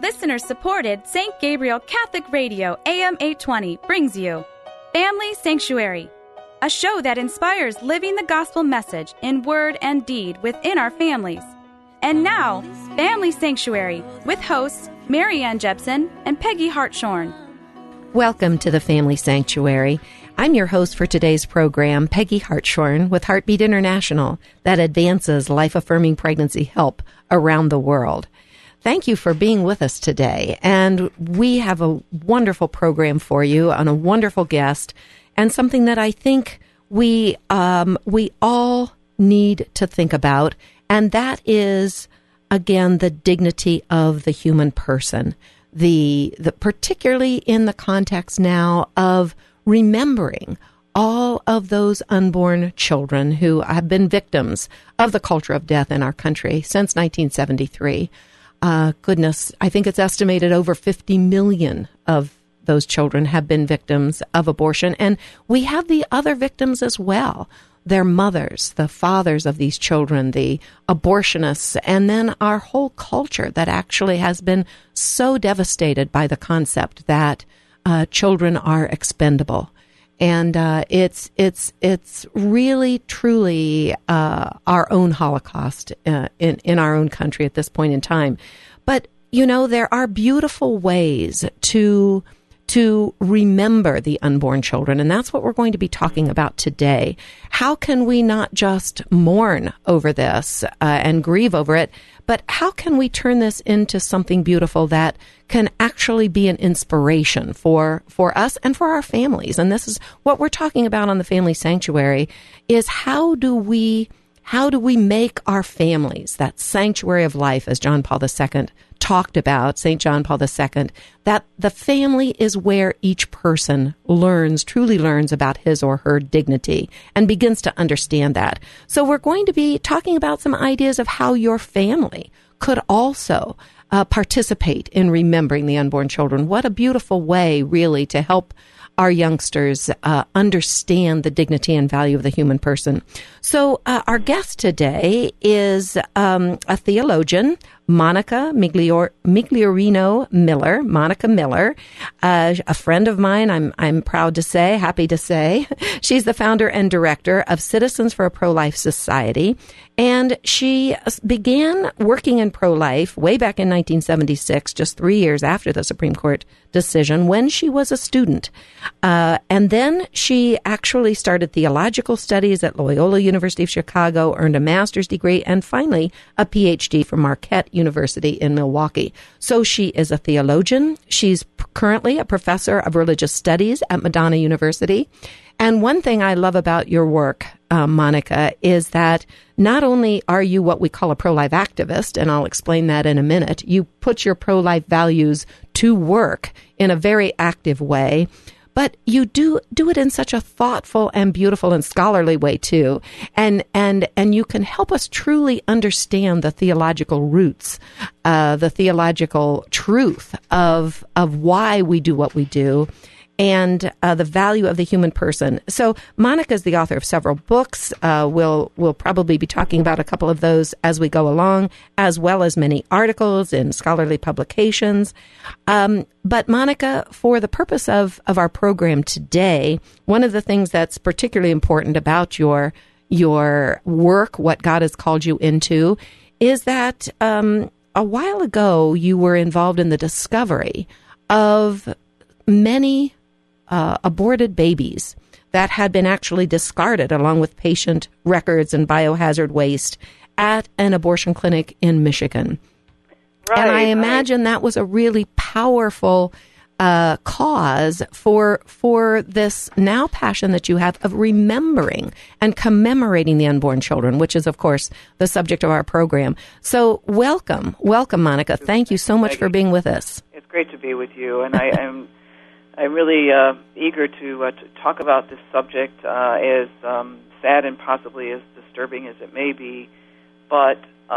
Listener-supported St. Gabriel Catholic Radio AM 820 brings you Family Sanctuary, a show that inspires living the gospel message in word and deed within our families. And now, Family Sanctuary with hosts Mary Ann Jepson and Peggy Hartshorn. Welcome to the Family Sanctuary. I'm your host for today's program, Peggy Hartshorn, with Heartbeat International, that advances life-affirming pregnancy help around the world. Thank you for being with us today, and we have a wonderful program for you and a wonderful guest, and something that I think we all need to think about, and that is, again, the dignity of the human person, the particularly in the context now of remembering all of those unborn children who have been victims of the culture of death in our country since 1973. Goodness, I think it's estimated over 50 million of those children have been victims of abortion. And we have the other victims as well. Their mothers, the fathers of these children, the abortionists, and then our whole culture that actually has been so devastated by the concept that children are expendable. And it's really, truly our own Holocaust in our own country at this point in time. But, you know, there are beautiful ways to remember the unborn children, and that's what we're going to be talking about today. How can we not just mourn over this and grieve over it, but how can we turn this into something beautiful that can actually be an inspiration for us and for our families? And this is what we're talking about on the Family Sanctuary, is how do we make our families that sanctuary of life, as John Paul II talked about, St. John Paul II, that the family is where each person truly learns about his or her dignity and begins to understand that. So we're going to be talking about some ideas of how your family could also participate in remembering the unborn children. What a beautiful way, really, to help our youngsters understand the dignity and value of the human person. So our guest today is a theologian, Monica Migliorino Miller. Monica Miller, a friend of mine, I'm proud to say, happy to say. She's the founder and director of Citizens for a Pro-Life Society, and she began working in pro-life way back in 1976, just 3 years after the Supreme Court decision, when she was a student. And then she actually started theological studies at Loyola University of Chicago, earned a master's degree, and finally a PhD from Marquette University in Milwaukee. So she is a theologian. She's currently a professor of religious studies at Madonna University. And one thing I love about your work, Monica, is that not only are you what we call a pro-life activist, and I'll explain that in a minute, you put your pro-life values to work in a very active way, but you do it in such a thoughtful and beautiful and scholarly way too. And you can help us truly understand the theological roots, the theological truth of why we do what we do, and the value of the human person. So Monica is the author of several books. We'll probably be talking about a couple of those as we go along, as well as many articles in scholarly publications. But Monica, for the purpose of our program today, one of the things that's particularly important about your work, what God has called you into, is that a while ago you were involved in the discovery of many aborted babies that had been actually discarded along with patient records and biohazard waste at an abortion clinic in Michigan. Right, and I imagine that was a really powerful cause for this now passion that you have of remembering and commemorating the unborn children, which is, of course, the subject of our program. So welcome, Monica. Thank you so much for being with us. It's great to be with you, and I'm really eager to talk about this subject, as sad and possibly as disturbing as it may be. But,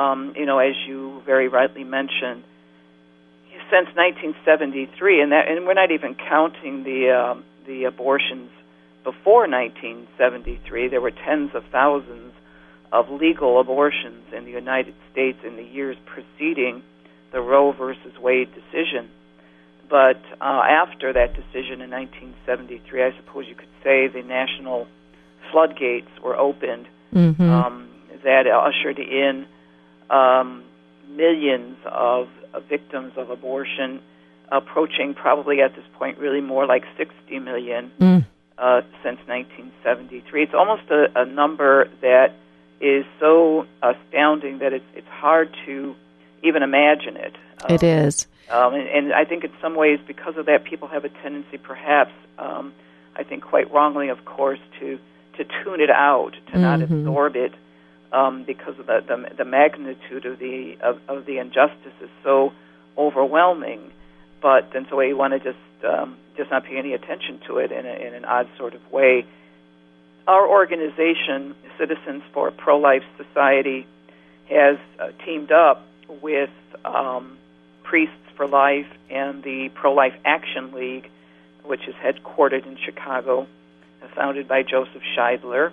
as you very rightly mentioned, since 1973, and we're not even counting the abortions before 1973, there were tens of thousands of legal abortions in the United States in the years preceding the Roe versus Wade decision. But after that decision in 1973, I suppose you could say the national floodgates were opened, that ushered in millions of victims of abortion, approaching probably at this point really more like 60 million since 1973. It's almost a number that is so astounding that it's hard to even imagine it. It is. And I think in some ways, because of that, people have a tendency, perhaps, I think quite wrongly, of course, to tune it out, to not absorb it, because of the magnitude of the injustice is so overwhelming. But then so you want to just not pay any attention to it in an odd sort of way. Our organization, Citizens for a Pro-Life Society, has teamed up with Priests for Life and the Pro-Life Action League, which is headquartered in Chicago, founded by Joseph Scheidler.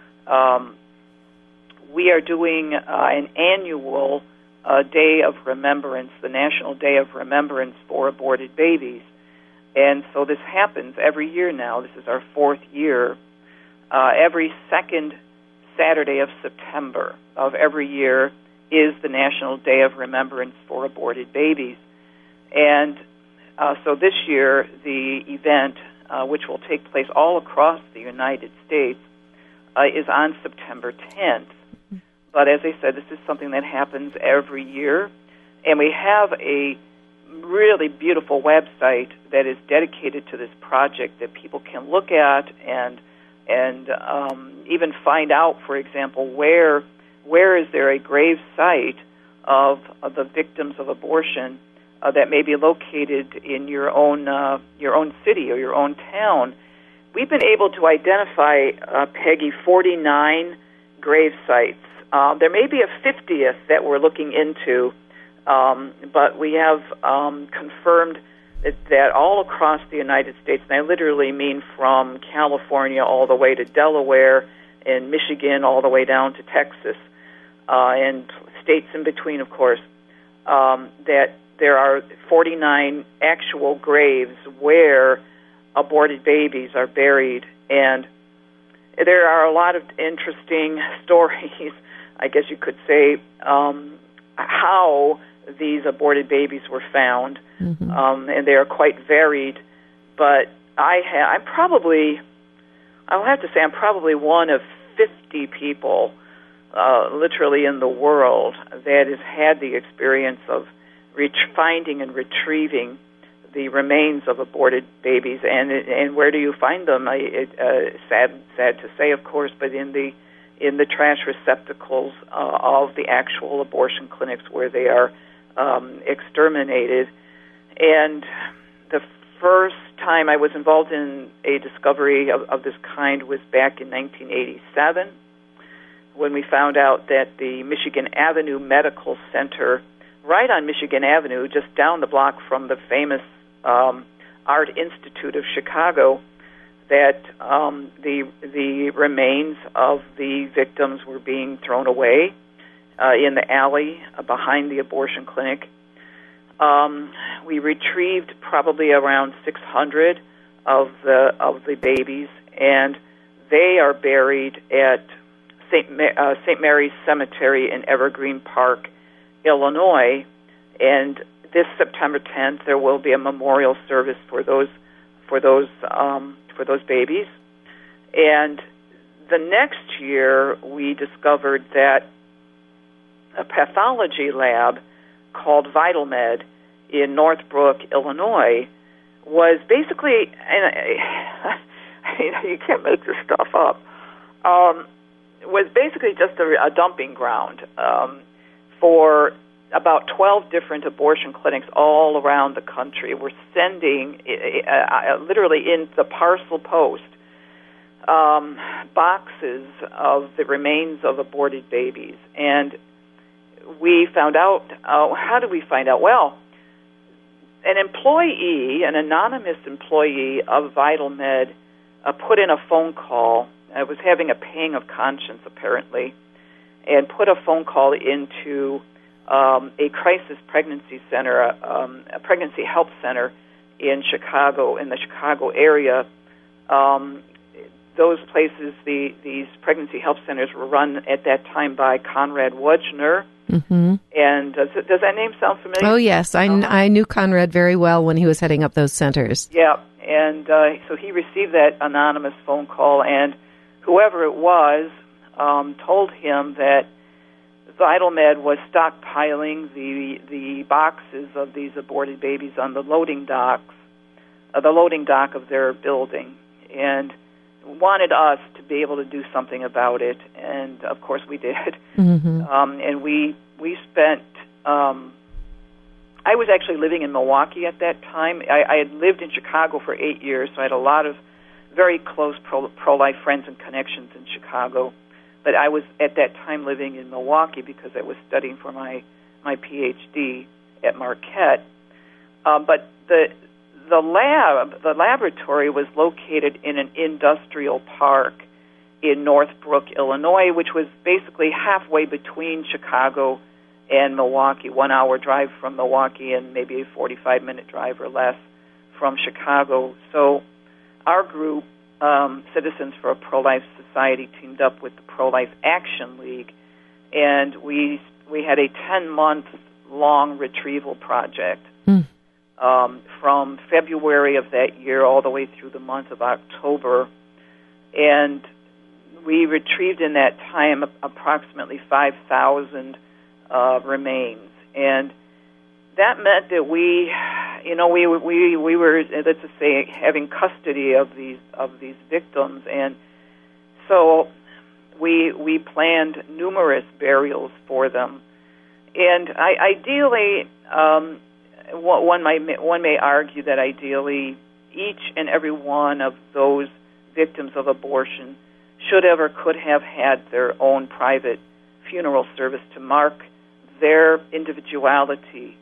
We are doing an annual Day of Remembrance, the National Day of Remembrance for Aborted Babies. And so this happens every year now. This is our fourth year. Every second Saturday of September of every year is the National Day of Remembrance for Aborted Babies. And so this year, the event, which will take place all across the United States, is on September 10th. But as I said, this is something that happens every year. And we have a really beautiful website that is dedicated to this project that people can look at and even find out, for example, where is there a grave site of the victims of abortion that may be located in your own city or your own town. We've been able to identify, Peggy, 49 grave sites. There may be a 50th that we're looking into, but we have confirmed that all across the United States, and I literally mean from California all the way to Delaware and Michigan all the way down to Texas, and states in between, of course, that there are 49 actual graves where aborted babies are buried. And there are a lot of interesting stories, I guess you could say, how these aborted babies were found, and they are quite varied. But I'm probably one of 50 people, literally in the world, that has had the experience of finding and retrieving the remains of aborted babies. And where do you find them? Sad to say, of course, but in the trash receptacles of the actual abortion clinics where they are exterminated. And the first time I was involved in a discovery of this kind was back in 1987, when we found out that the Michigan Avenue Medical Center, right on Michigan Avenue, just down the block from the famous Art Institute of Chicago, that the remains of the victims were being thrown away in the alley behind the abortion clinic. We retrieved probably around 600 of the babies, and they are buried at St. Mary's Cemetery in Evergreen Park, Illinois. And this September 10th, there will be a memorial service for those babies. And the next year, we discovered that a pathology lab called VitalMed in Northbrook, Illinois, was basically, and you can't make this stuff up, was basically just a dumping ground for about 12 different abortion clinics all around the country. We're sending, literally in the parcel post, boxes of the remains of aborted babies. And we found out, how did we find out? Well, an anonymous employee of VitalMed put in a phone call. I was having a pang of conscience, apparently, and put a phone call into a crisis pregnancy center, a pregnancy help center in Chicago, in the Chicago area. Those places, these pregnancy help centers were run at that time by Conrad Wujner. Mm-hmm. And does that name sound familiar? Oh, yes. I knew Conrad very well when he was heading up those centers. Yeah, and so he received that anonymous phone call, and whoever it was told him that VitalMed was stockpiling the boxes of these aborted babies on the loading dock of their building, and wanted us to be able to do something about it, and of course we did. Mm-hmm. And we spent. I was actually living in Milwaukee at that time. I had lived in Chicago for 8 years, so I had a lot of very close pro-life friends and connections in Chicago. But I was at that time living in Milwaukee because I was studying for my PhD at Marquette. But the laboratory was located in an industrial park in Northbrook, Illinois, which was basically halfway between Chicago and Milwaukee, 1 hour drive from Milwaukee and maybe a 45-minute drive or less from Chicago. So our group, Citizens for a Pro-Life Society, teamed up with the Pro-Life Action League, and we had a 10-month-long retrieval project. From February of that year all the way through the month of October. And we retrieved in that time approximately 5,000 remains. And that meant that we were, let's just say, having custody of these victims. And so we planned numerous burials for them. And ideally, one may argue that ideally each and every one of those victims of abortion should have or could have had their own private funeral service to mark their individuality.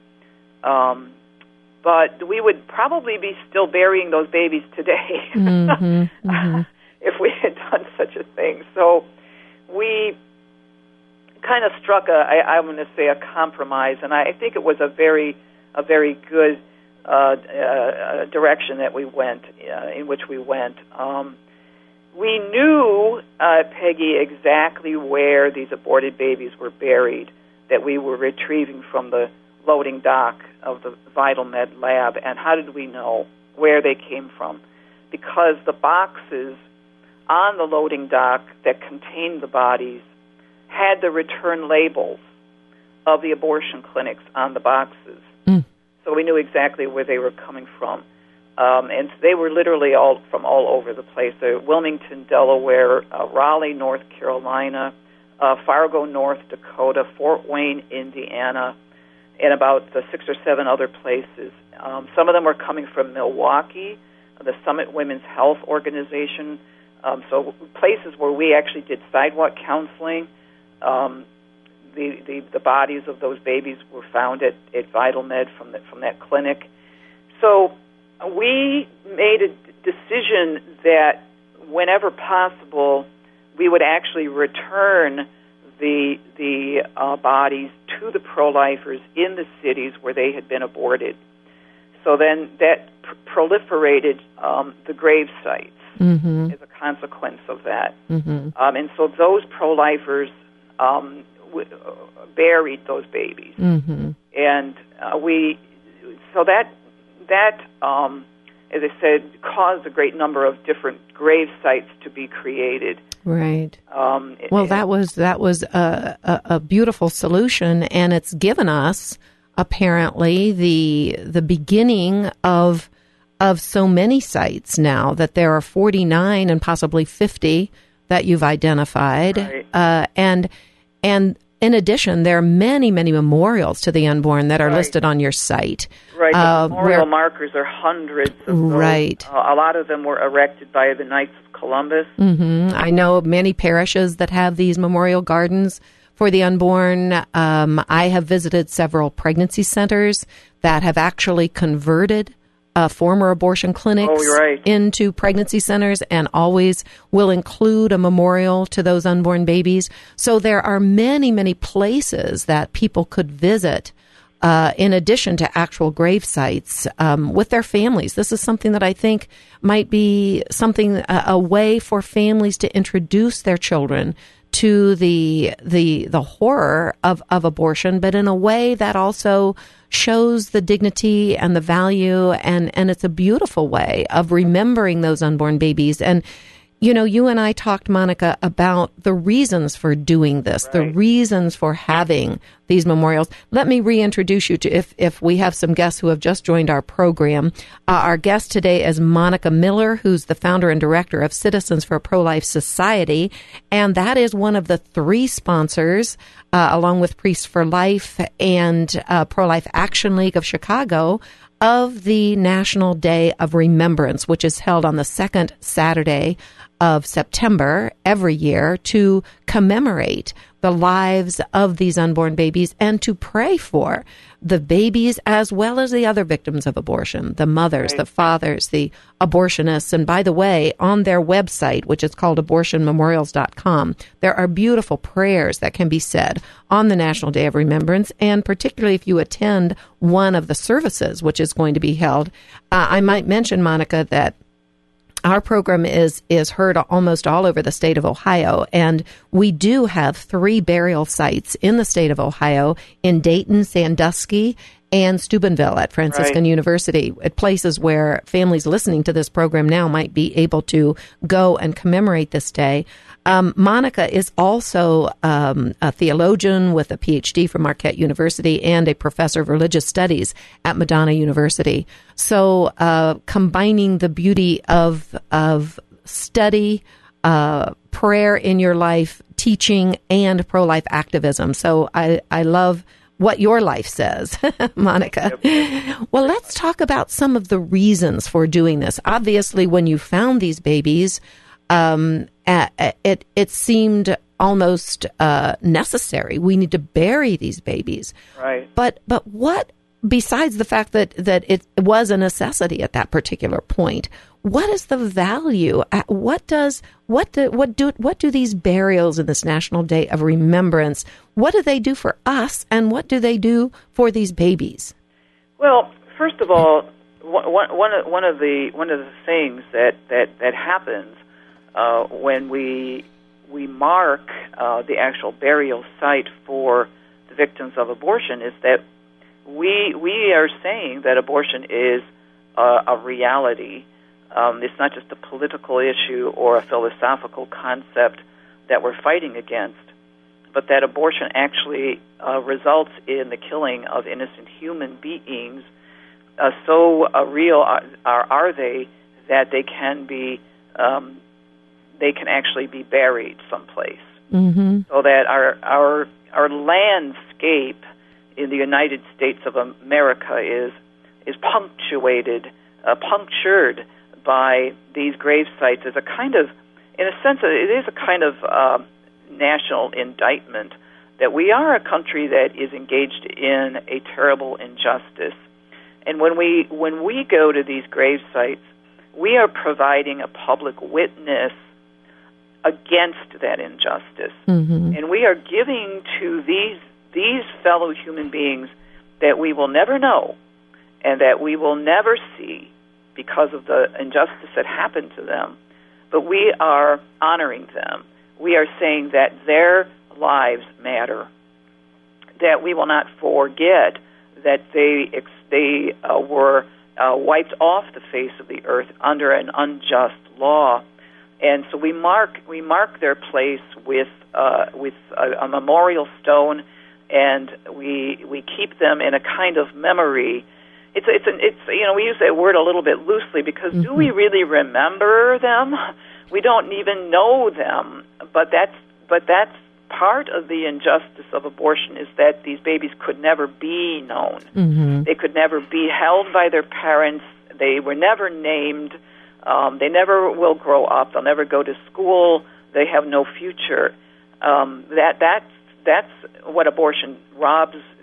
But we would probably be still burying those babies today if we had done such a thing. So we kind of struck I'm going to say a compromise, and I think it was a very good direction that we went, in which we went. We knew, Peggy, exactly where these aborted babies were buried, that we were retrieving from the loading dock of the VitalMed lab. And how did we know where they came from? Because the boxes on the loading dock that contained the bodies had the return labels of the abortion clinics on the boxes. So we knew exactly where they were coming from. And they were literally all from all over the place. Wilmington, Delaware, Raleigh, North Carolina, Fargo, North Dakota, Fort Wayne, Indiana, and about 6 or 7 other places. Some of them were coming from Milwaukee, the Summit Women's Health Organization. So places where we actually did sidewalk counseling. The bodies of those babies were found at VitalMed from that clinic. So we made a decision that whenever possible, we would actually return the bodies to the pro-lifers in the cities where they had been aborted. So then that proliferated the grave sites as a consequence of that. And so those pro-lifers buried those babies, and so that as I said, caused a great number of different grave sites to be created. Right. Well, that was a beautiful solution, and it's given us apparently the beginning of so many sites now, that there are 49 and possibly 50 that you've identified, right. And in addition, there are many, many memorials to the unborn that are listed on your site. Right, the memorial markers are hundreds of those. Right. A lot of them were erected by the Knights of Columbus. I know of many parishes that have these memorial gardens for the unborn. I have visited several pregnancy centers that have actually converted former abortion clinics right. into pregnancy centers and always will include a memorial to those unborn babies. So there are many, many places that people could visit in addition to actual grave sites with their families. This is something that I think might be something, a way for families to introduce their children to the horror of abortion, but in a way that also shows the dignity and the value, and it's a beautiful way of remembering those unborn babies. And you know, you and I talked, Monica, about the reasons for doing this, right. the reasons for having these memorials. Let me reintroduce you to, if we have some guests who have just joined our program. Our guest today is Monica Miller, who's the founder and director of Citizens for a Pro-Life Society. And that is one of the three sponsors, along with Priests for Life and Pro-Life Action League of Chicago, of the National Day of Remembrance, which is held on the second Saturday of September every year to commemorate the lives of these unborn babies and to pray for the babies as well as the other victims of abortion, the mothers, the fathers, the abortionists. And by the way, on their website, which is called abortionmemorials.com, there are beautiful prayers that can be said on the National Day of Remembrance, and particularly if you attend one of the services, which is going to be held. I might mention, Monica, that our program is heard almost all over the state of Ohio, and we do have 3 burial sites in the state of Ohio, in Dayton, Sandusky, and Steubenville at Franciscan University, at places where families listening to this program now might be able to go and commemorate this day. Monica is also a theologian with a PhD from Marquette University and a professor of religious studies at Madonna University. So combining the beauty of study, prayer in your life, teaching, and pro-life activism. So I love what your life says, Monica. Yep. Well, let's talk about some of the reasons for doing this. Obviously, when you found these babies, it seemed almost necessary. We need to bury these babies. Right. But what, besides the fact that it was a necessity at that particular point, what is the value? What do these burials in this National Day of Remembrance, what do they do for us, and what do they do for these babies? Well, first of all, one of the things that happens when we mark the actual burial site for the victims of abortion is that we are saying that abortion is a reality. It's not just a political issue or a philosophical concept that we're fighting against, but that abortion actually results in the killing of innocent human beings. So real are they that they can actually be buried someplace. Mm-hmm. So that our landscape in the United States of America is punctured by these grave sites as a kind of, in a sense, it is a kind of national indictment that we are a country that is engaged in a terrible injustice. And when we go to these grave sites, we are providing a public witness against that injustice. Mm-hmm. And we are giving to these fellow human beings that we will never know and that we will never see because of the injustice that happened to them, but we are honoring them. We are saying that their lives matter, that we will not forget that they were wiped off the face of the earth under an unjust law. And so we mark their place with a memorial stone, and we keep them in a kind of memory. It's we use that word a little bit loosely because do we really remember them? We don't even know them, but that's part of the injustice of abortion is that these babies could never be known. Mm-hmm. They could never be held by their parents. They were never named. They never will grow up. They'll never go to school. They have no future. That's what abortion robs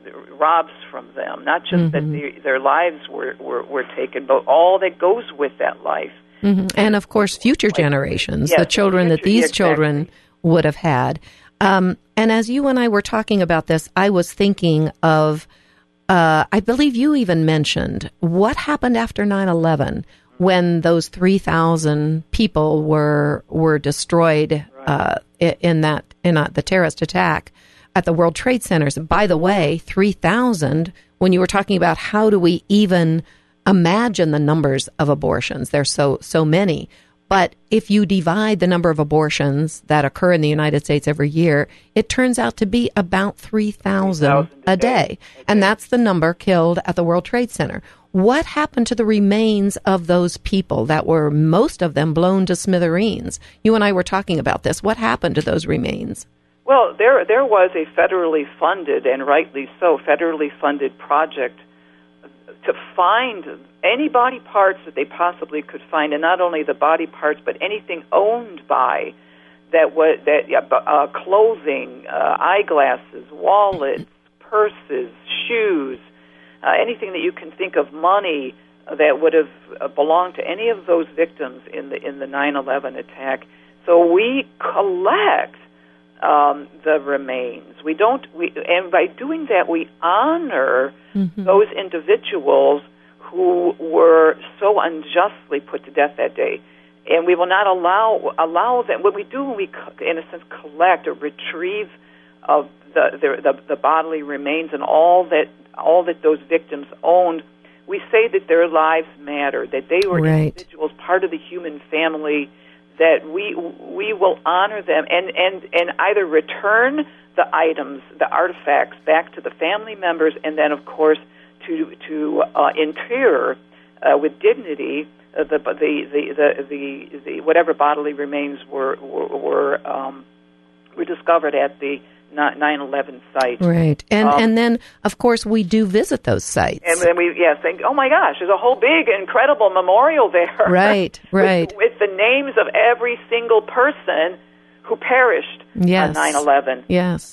robs from them. Not just that their lives were taken, but all that goes with that life. And, of course, future generations, the children that these children would have had. And as you and I were talking about this, I was thinking of, I believe you even mentioned, what happened after 9/11 when those 3,000 people were destroyed in the terrorist attack at the World Trade Centers. By the way, 3,000, when you were talking about how do we even imagine the numbers of abortions, there's so many. But if you divide the number of abortions that occur in the United States every year, it turns out to be about 3,000 a day. And that's the number killed at the World Trade Center. What happened to the remains of those people that were, most of them, blown to smithereens? You and I were talking about this. What happened to those remains? Well, there was a federally funded, and rightly so, federally funded project to find any body parts that they possibly could find, and not only the body parts, but anything owned by clothing, eyeglasses, wallets, purses, shoes, anything that you can think of, money that would have belonged to any of those victims in the 9/11 attack. So we collect the remains. And by doing that, we honor those individuals who were so unjustly put to death that day. And we will not allow them. What we do when we, in a sense, collect or retrieve the bodily remains and all that those victims owned, we say that their lives matter, that they were individuals, part of the human family, that we will honor them and either return the items, the artifacts, back to the family members, and then, of course, to inter with dignity the whatever bodily remains were discovered at the 9/11 site. Right, and then, of course, we do visit those sites. And then we think, oh my gosh, there's a whole big, incredible memorial there. Right. with the names of every single person who perished on 9/11. Yes.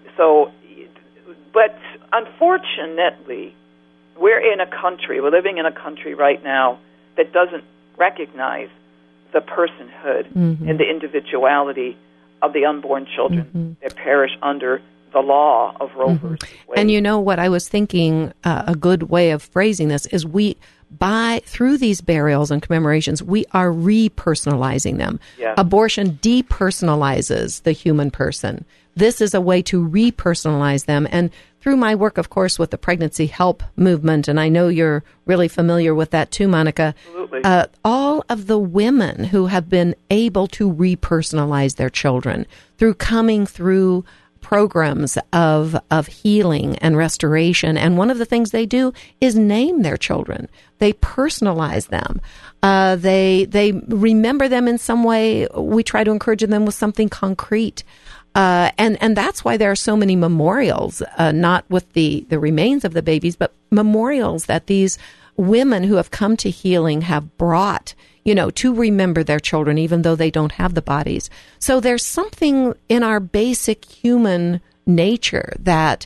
But unfortunately, we're living in a country right now that doesn't recognize the personhood and the individuality of the unborn children that perish under the law of Roe versus Wade. And you know what I was thinking, a good way of phrasing this is through these burials and commemorations, we are repersonalizing them. Yeah. Abortion depersonalizes the human person. This is a way to repersonalize them. And through my work, of course, with the pregnancy help movement, and I know you're really familiar with that too, Monica. Absolutely. All of the women who have been able to repersonalize their children through coming through programs of healing and restoration. And one of the things they do is name their children. They personalize them. They remember them in some way. We try to encourage them with something concrete. And that's why there are so many memorials, not with the remains of the babies, but memorials that these women who have come to healing have brought, to remember their children, even though they don't have the bodies. So there's something in our basic human nature that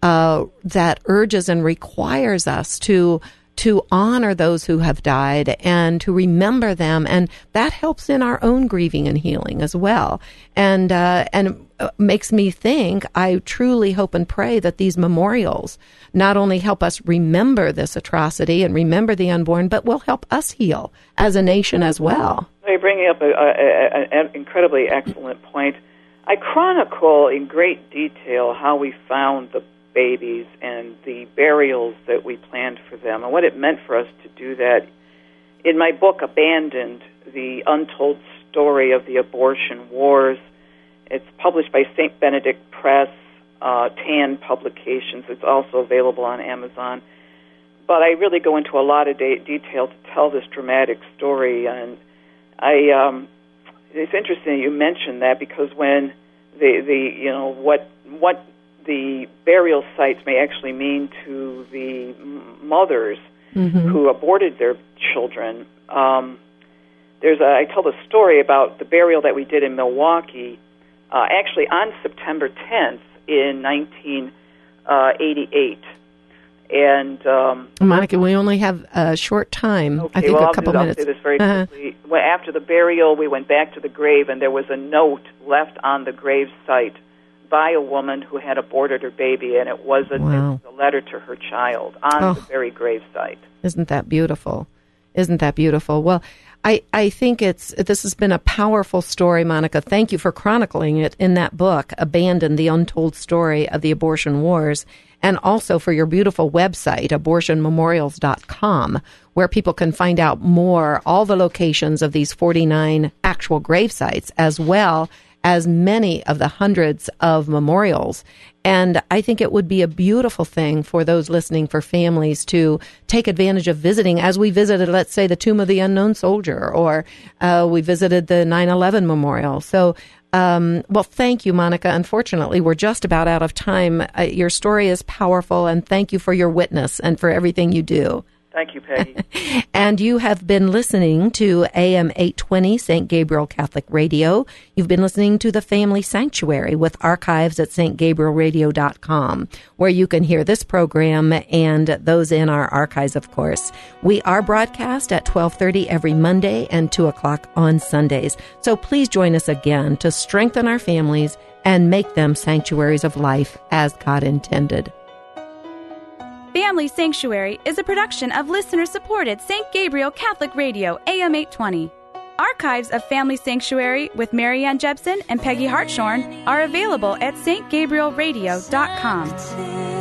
urges and requires us to honor those who have died and to remember them, and that helps in our own grieving and healing as well. And makes me think, I truly hope and pray that these memorials not only help us remember this atrocity and remember the unborn, but will help us heal as a nation as well. You're bringing up an incredibly excellent point. I chronicle in great detail how we found the babies and the burials that we planned for them and what it meant for us to do that. In my book, Abandoned, The Untold Story of the Abortion Wars, it's published by St. Benedict Press, TAN Publications. It's also available on Amazon. But I really go into a lot of detail to tell this dramatic story. And it's interesting you mentioned that, because when what the burial sites may actually mean to the mothers who aborted their children. I tell the story about the burial that we did in Milwaukee, actually on September 10th in 19 88. And Monica, we only have a short time. Okay, I think well, a couple minutes. I'll say this very quickly. Well, after the burial, we went back to the grave, and there was a note left on the grave site by a woman who had aborted her baby, and it was a letter to her child on the very grave site. Isn't that beautiful? Isn't that beautiful? Well, I think this has been a powerful story, Monica. Thank you for chronicling it in that book, Abandoned, the Untold Story of the Abortion Wars, and also for your beautiful website, abortionmemorials.com, where people can find out more, all the locations of these 49 actual grave sites, as well as many of the hundreds of memorials. And I think it would be a beautiful thing for those listening, for families, to take advantage of visiting, as we visited, let's say, the Tomb of the Unknown Soldier, or we visited the 9/11 Memorial. So, well, thank you, Monica. Unfortunately, we're just about out of time. Your story is powerful, and thank you for your witness and for everything you do. Thank you, Peggy. And you have been listening to AM 820 St. Gabriel Catholic Radio. You've been listening to The Family Sanctuary with archives at stgabrielradio.com, where you can hear this program and those in our archives, of course. We are broadcast at 12:30 every Monday and 2 o'clock on Sundays. So please join us again to strengthen our families and make them sanctuaries of life as God intended. Family Sanctuary is a production of listener-supported St. Gabriel Catholic Radio, AM 820. Archives of Family Sanctuary with Marianne Jepson and Peggy Hartshorn are available at stgabrielradio.com.